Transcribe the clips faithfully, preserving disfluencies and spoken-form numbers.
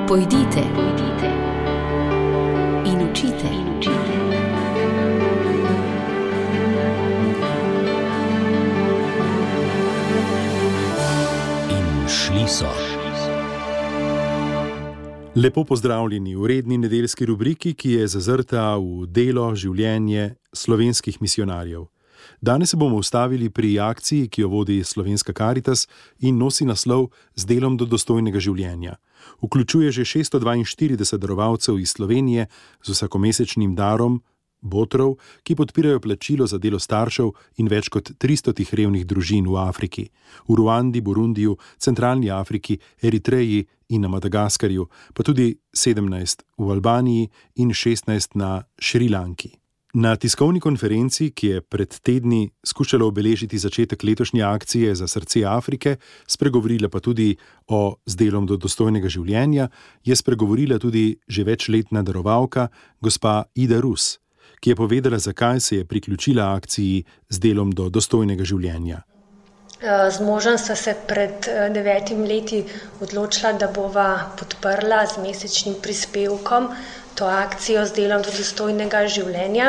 Pojdite, pojdite in učite, in učite. In šli so. Lepo pozdravljeni v redni nedeljski rubriki, ki je zazrta v delo, življenje slovenskih misijonarjev. Danes se bomo ustavili pri akciji, ki jo vodi Slovenska Karitas in nosi naslov Z delom do dostojnega življenja. Vključuje že šeststo dvainštirideset darovalcev iz Slovenije z vsakomesečnim darom botrov, ki podpirajo plačilo za delo staršev in več kot tristotih revnih družin v Afriki, v Ruandi, Burundiju, Centralni Afriki, Eritreji in na Madagaskarju, pa tudi sedemnajst v Albaniji in šestnajst na Šrilanki. Na tiskovni konferenci, ki je pred tedni skušala obeležiti začetek letošnje akcije za srce Afrike, spregovorila pa tudi o Z delom do dostojnega življenja, je spregovorila tudi že večletna darovalka, gospa Ida Rus, ki je povedala, zakaj se je priključila akciji Z delom do dostojnega življenja. Z možem sta se pred devetimi leti odločila, da bova podprla z mesečnim prispevkom to akcijo Z delom do dostojnega življenja.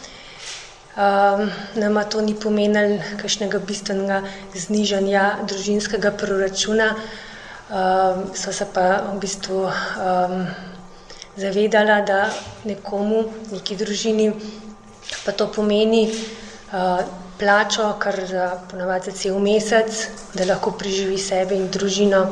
Um, nama to ni pomenilo kakšnega bistvenega znižanja družinskega proračuna, um, so se pa v bistvu um, zavedala, da nekomu, neki družini, pa to pomeni uh, plačo, kar za ponavadi za cel mesec, da lahko preživi sebe in družino.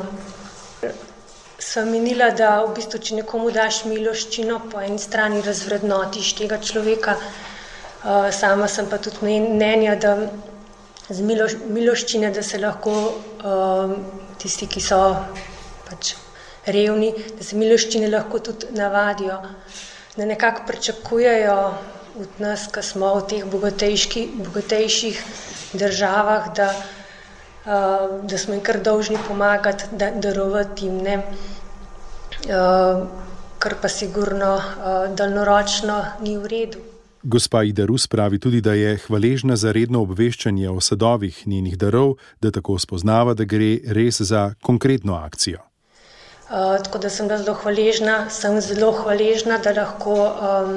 Sem menila, da v bistvu, če nekomu daš miloščino, po eni strani razvrednotiš tega človeka, uh, sama sem pa tudi mnenja, da z miloš, miloščine, da se lahko uh, tisti, ki so pač revni, da se miloščine lahko tudi navadijo, da nekako pričakujejo od nas, ki smo v teh bogatejših državah, da, uh, da smo jim kar dolžni pomagati, da, darovati jim, ne. Uh, kar pa sigurno uh, daljnoročno ni v redu. Gospa Ida Rus pravi tudi, da je hvaležna za redno obveščanje o sadovih njenih darov, da tako spoznava, da gre res za konkretno akcijo. Uh, tako da sem zelo hvaležna, sem zelo hvaležna, da lahko um,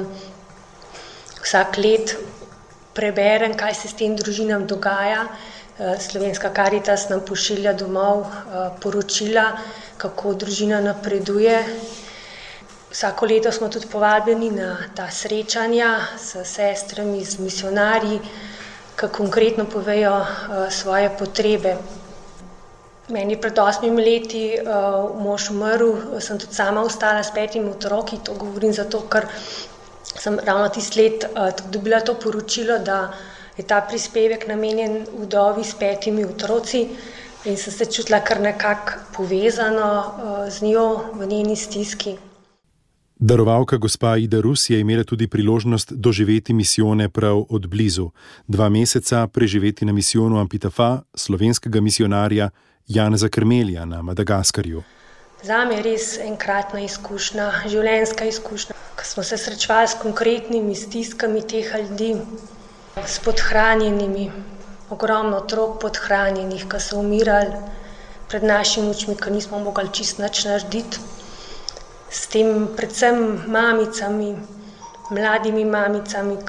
vsak let preberem, kaj se s tem družinam dogaja. Uh, Slovenska Karitas nam pošilja domov uh, poročila, kako družina napreduje. Vsako leto smo tudi povabljeni na ta srečanja s sestrami, z misionarji, ki konkretno povejo uh, svoje potrebe. Meni pred osmimi leti uh, mož umrl, sem tudi sama ostala s petimi otroki, to govorim zato, ker sem ravno tisti let uh, dobila to poročilo, da je ta prispevek namenjen vdovi s petimi otroci in sem se čutila kar nekako povezano uh, z njo v njeni stiski. Darovalka gospa Ida Rus je imela tudi priložnost doživeti misijone prav od blizu. Dva meseca preživeti na misijonu Ampitafa, slovenskega misijonarja Janeza Krmelja na Madagaskarju. Zame je res enkratna izkušnja, življenjska izkušnja, ko smo se srečevali s konkretnimi stiskami teh ljudi, s podhranjenimi, ogromno otrok podhranjenih, ki so umirali pred našimi očmi, ki nismo mogli čisto nič narediti. S tem predvsem mamicami, mladimi mamicami,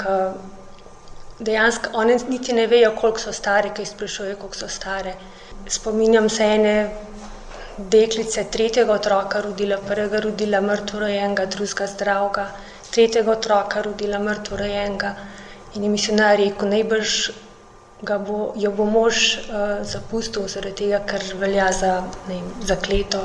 ki dejansko one niti ne vejo, koliko so stare, ki jih sprašujejo, koliko so stare. Spominjam se ene deklice, tretjega otroka rodila, prvega rodila mrtvorojenega, drugega zdravega, tretjega otroka rodila mrtvorojenega in je misionar rekel, najbrž ga bo, jo bo mož uh, zapustil zaradi tega, ker velja za, ne vem, zakleto.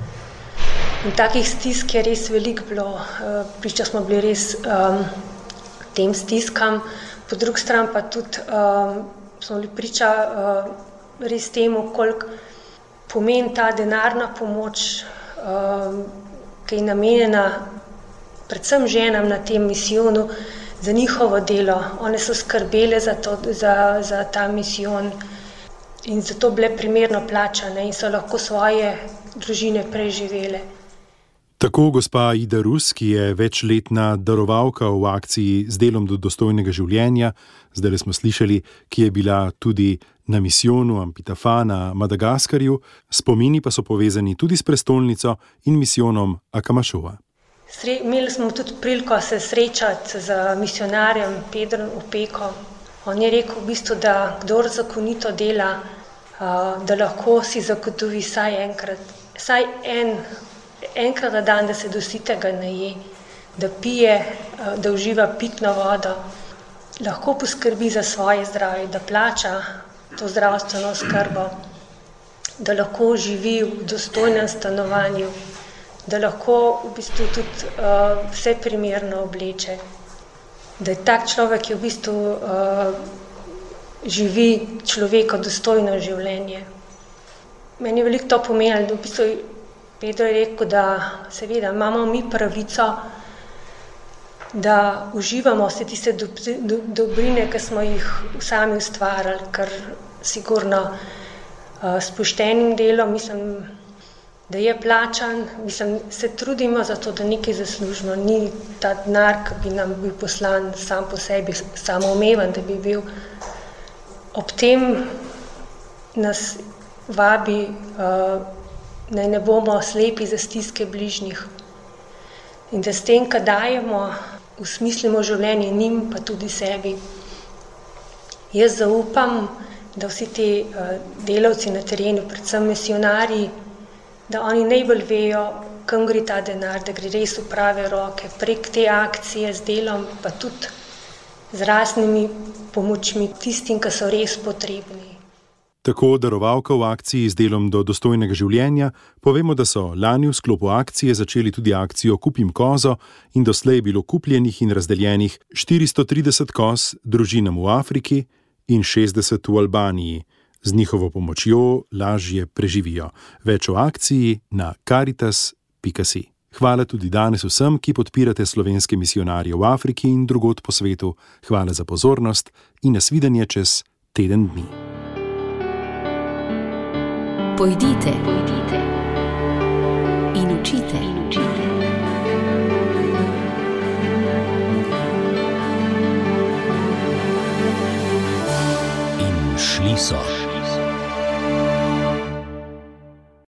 In takih stisk je res veliko bilo, uh, priča smo bili res um, tem stiskam, po drugi strani pa tudi um, smo bili priča uh, res temu, koliko pomeni ta denarna pomoč, um, ki je namenjena predvsem ženam na tem misijonu, za njihovo delo. One so skrbele za, to, za, za ta misijon in zato bile primerno plačane in so lahko svoje družine preživele. Tako gospa Ida Rus, ki je večletna darovalka v akciji Z delom do dostojnega življenja, zdaj smo slišali, ki je bila tudi na misijonu Ampitafa na Madagaskarju, spomini pa so povezani tudi s prestolnico in misijonom Akamašova. Imeli smo tudi priliko se srečati z misionarjem Pedrom Opeko. On je rekel v bistvu, da kdor zakonito dela, da lahko si zagotovi vsaj enkrat, vsaj en, enkrat na dan, da se do sitega naje, da pije, da uživa pitno vodo, lahko poskrbi za svoje zdravje, da plača to zdravstveno oskrbo, da lahko živi v dostojnem stanovanju, da lahko v bistvu tudi uh, vse primerno obleče, da je tak človek, ki v bistvu uh, živi človeka dostojno življenje. Meni je veliko to pomenilo, da v bistvu Pedro je rekel, da seveda imamo mi pravico, da uživamo vse tiste dobrine, ki smo jih sami ustvarjali, ker sigurno uh, s poštenim delom, mislim, da je plačan, mislim, se trudimo za to, da nekaj zaslužimo, ni ta denar, ki bi nam bil poslan sam po sebi, samoumeven, da bi bil. Ob tem nas vabi, uh, naj ne bomo slepi za stiske bližnjih in da s tem, ko dajemo, usmislimo življenje njim, pa tudi sebi. Jaz zaupam, da vsi ti uh, delavci na terenu, predvsem misionarji, da oni najbolj vejo, kam gre ta denar, da gre res v prave roke, prek te akcije z delom, pa tudi z raznimi pomočmi tistim, ki so res potrebni. Tako darovalka v akciji z delom do dostojnega življenja, povemo, da so lani v sklopu akcije začeli tudi akcijo Kupim kozo in doslej je bilo kupljenih in razdeljenih štiristo trideset koz družinam v Afriki in šestdeset v Albaniji. Z njihovo pomočjo lažje preživijo. Več o akciji na karitas pika si. Hvala tudi danes vsem, ki podpirate slovenske misijonarje v Afriki in drugod po svetu. Hvala za pozornost in nasvidenje čez teden dni. Pojdite, pojdite in učite, in učite. In šli so.